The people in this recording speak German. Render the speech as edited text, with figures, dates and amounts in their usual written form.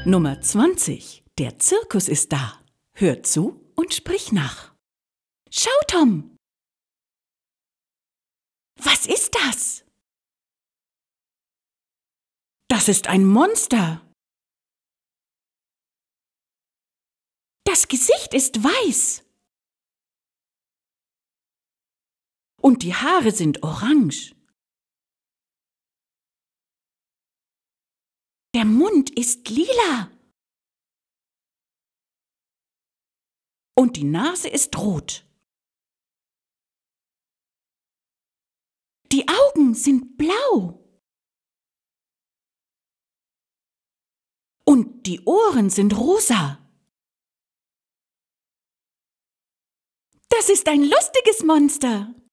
Nummer 20. Der Zirkus ist da. Hör zu und sprich nach. Schau, Tom! Was ist das? Das ist ein Monster. Das Gesicht ist weiß. Und die Haare sind orange. Der Mund ist lila. Und die Nase ist rot. Die Augen sind blau. Und die Ohren sind rosa. Das ist ein lustiges Monster.